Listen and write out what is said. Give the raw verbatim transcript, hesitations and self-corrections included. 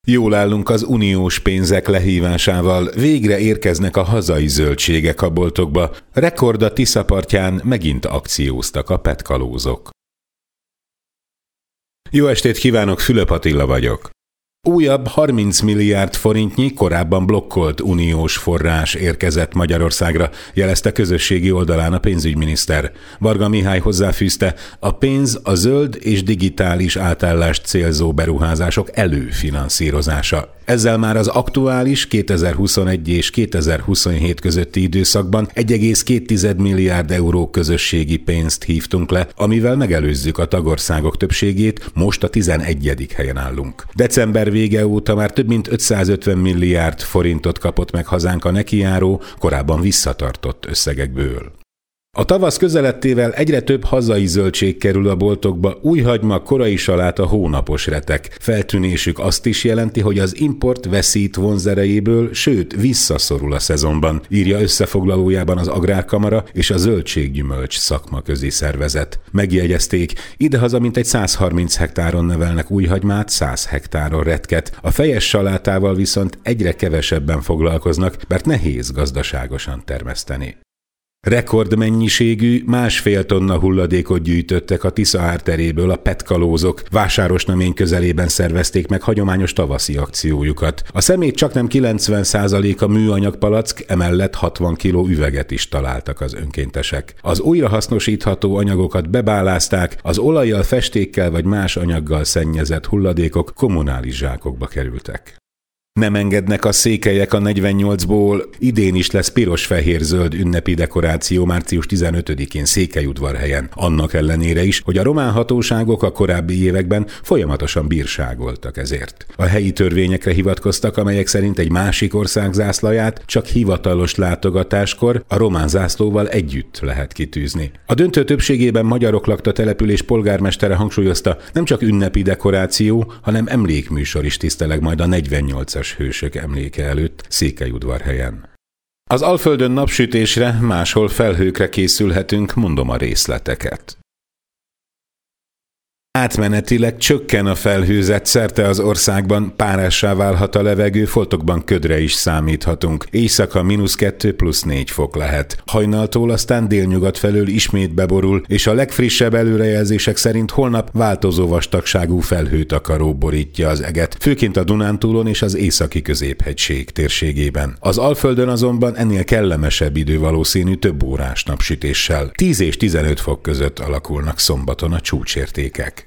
Jól állunk az uniós pénzek lehívásával, végre érkeznek a hazai zöldségek a boltokba, rekord a Tisza partján megint akcióztak a petkalózok. Jó estét kívánok, Fülöp Attila vagyok. Újabb harminc milliárd forintnyi korábban blokkolt uniós forrás érkezett Magyarországra, jelezte közösségi oldalán a pénzügyminiszter. Varga Mihály hozzáfűzte, a pénz a zöld és digitális átállást célzó beruházások előfinanszírozása. Ezzel már az aktuális kétezer-huszonegy és kétezer-huszonhét közötti időszakban egy egész két milliárd euró közösségi pénzt hívtunk le, amivel megelőzzük a tagországok többségét, most a tizenegyedik helyen állunk. December vége óta már több mint ötszázötven milliárd forintot kapott meg hazánk a nekijáró, korábban visszatartott összegekből. A tavasz közelettével egyre több hazai zöldség kerül a boltokba, új hagyma, korai saláta, hónapos retek. Feltűnésük azt is jelenti, hogy az import veszít vonzerejéből, sőt visszaszorul a szezonban, írja összefoglalójában az Agrárkamara és a Zöldséggyümölcs szakmaközi szervezet. Megjegyezték, idehaza mintegy száz harminc hektáron nevelnek újhagymát, száz hektáron retket, a fejes salátával viszont egyre kevesebben foglalkoznak, mert nehéz gazdaságosan termeszteni. Rekordmennyiségű, másfél tonna hulladékot gyűjtöttek a Tisza árteréből a petkalózok. Vásárosnamény közelében szervezték meg hagyományos tavaszi akciójukat. A szemét csaknem kilencven százaléka műanyag palack, emellett hatvan kiló üveget is találtak az önkéntesek. Az újrahasznosítható anyagokat bebálázták, az olajjal, festékkel vagy más anyaggal szennyezett hulladékok kommunális zsákokba kerültek. Nem engednek a székelyek a negyvennyolcból, idén is lesz piros-fehér-zöld ünnepi dekoráció március tizenötödikén Székelyudvarhelyen, annak ellenére is, hogy a román hatóságok a korábbi években folyamatosan bírságoltak ezért. A helyi törvényekre hivatkoztak, amelyek szerint egy másik ország zászlaját csak hivatalos látogatáskor a román zászlóval együtt lehet kitűzni. A döntő többségében magyarok lakta település polgármestere hangsúlyozta, nem csak ünnepi dekoráció, hanem emlékműsor is tiszteleg majd a negyvennyolcas hősök emléke előtt Székelyudvarhelyen. Az Alföldön napsütésre, máshol felhőkre készülhetünk, mondom a részleteket. Átmenetileg csökken a felhőzet, szerte az országban, párássá válhat a levegő, foltokban ködre is számíthatunk. Éjszaka mínusz kettő plusz négy fok lehet. Hajnaltól aztán délnyugat felől ismét beborul, és a legfrissebb előrejelzések szerint holnap változó vastagságú felhőtakaró borítja az eget, főként a Dunántúlon és az északi középhegység térségében. Az Alföldön azonban ennél kellemesebb idő valószínű, több órás napsütéssel. tíz és tizenöt fok között alakulnak szombaton a csúcsértékek.